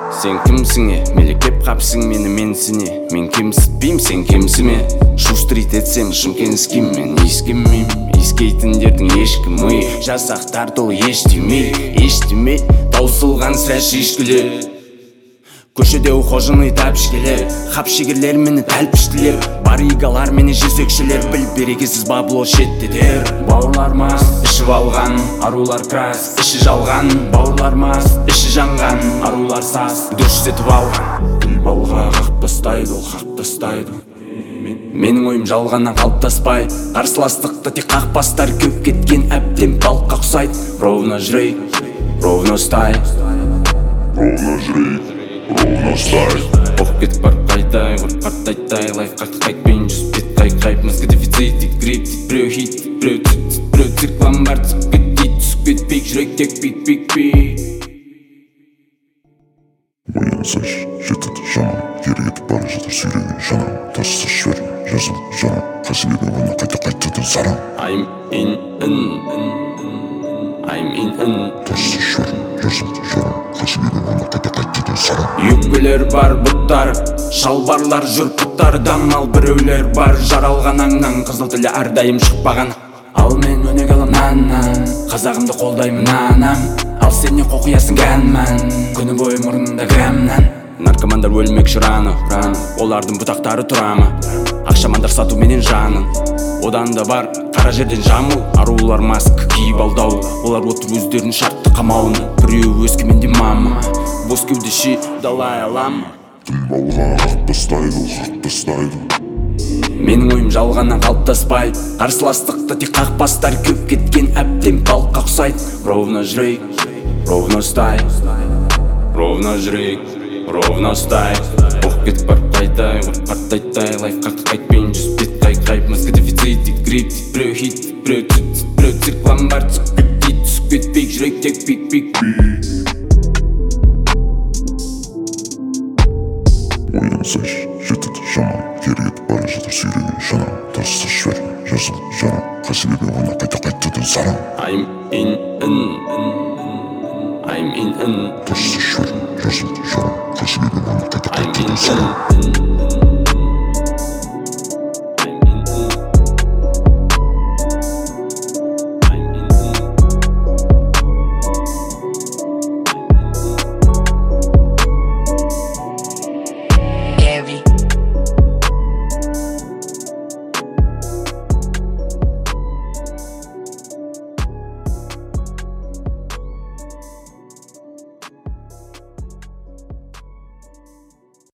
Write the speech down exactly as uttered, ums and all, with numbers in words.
Сен кімсің е, мелектеп қапсың мені менсіне. Мен кемсітпейм, сен кемсіме. Шустрит етсем шымкентским мен ескімейм. Ескейтіндердің ешкімі, жасақтар толы ештемей. Ештемей, таусылған сірә шешкілер. Көшеде ухоженный тәпішкелер, хапшегерлер мені тәлпіштілер. Баригалар мені жезөкшілер, біл берекесіз бабло шеттедер. Бауырлар мас, ішіп алған, арулар крас, іші жалған. Бауырлар мас, іші жанған, арулар сас, дұрыс етіп алған. Біл балға қақпастайды, ол қақтастайды. Менің ойым жалғаннан қалыптаспай, қарсыластықты тек қақпастар көп кеткен әбден балыққа ұқсайды. Ровно жүрейк, ровно стай, ровно жүрейк, ровно стай. Оқып кетіп бар қайтай, ұрып қартайтай. Лайфхакты қайтпейін жүз бет қайқайып. Мізгі дефицит, дик грип, дик біреу хит, дик біреу түк, дик біреу цирклан бар. Түсіп кетпей, түсіп кетпейік, жүрек тек пик пик пик. Оянсаш, жетеді жаным, кері кетіп бара жатыр сүйреген жаным. Тасса жібер, жазылды жаным, қасиетін ғана қайта қайтадан сарам. I'm in, in, in, I'm in, in. Тасса жібер, жазылды жаным, қасиетін ғана қайта қайтадан сарам. Юбкілер бар бұттар, шалбарлар жүр пұттардан. Ал біреулер бар жаралған аңнан, қызыл тілі әрдайым шықпаған. Ал мен өнеге алам наннан, қазағымды қолдаймын анам. Ал сен не қоқиясың кәнмән, күні бойы мұрнында грамнан. Наркомандар өлмек шыраны, олардың бұтақтары тұрамы. Ақшамандар сату менен жанын, одан да бар қара жерден жамыл. Арулар маск киіп алдау, олар отыр өздерін шартты қамауын. Біреу өскеменде мама, бос кеудеші далай алам. Тіл балға қақтастайды, ол қақтастайды. Менің ойым жалғаннан қалыптаспай, қарсыластықты тек қақпастар көп кеткен әбден балыққа ұқсайды. Ровно жүрейк, ровно стай, ровно жүрейк, ровно стай. Оқып кетіп бар қайтай, ұрып қартайтай. Лайфхакты қайтпейін жүз бет қайқайып. Мізгі дефицит, дик грип, дик біреу хит, дик біреу түк, дик біреу цирклан бар. Түсіп кетпей, түсіп кетпейік, жүрек тек пик пик пик. Оянсаш, жетеді жаным, кері кетіп бара жатыр сүйреген жаным. Тасса жібер, жазылды жаным, қасиетін ғана қайта қайтадан сарам. I'm in, in, in, I'm in, in. Тасса жібер, жазылды жаным, қасиетін ғана қайта I'm in, қайтадан сарам. in.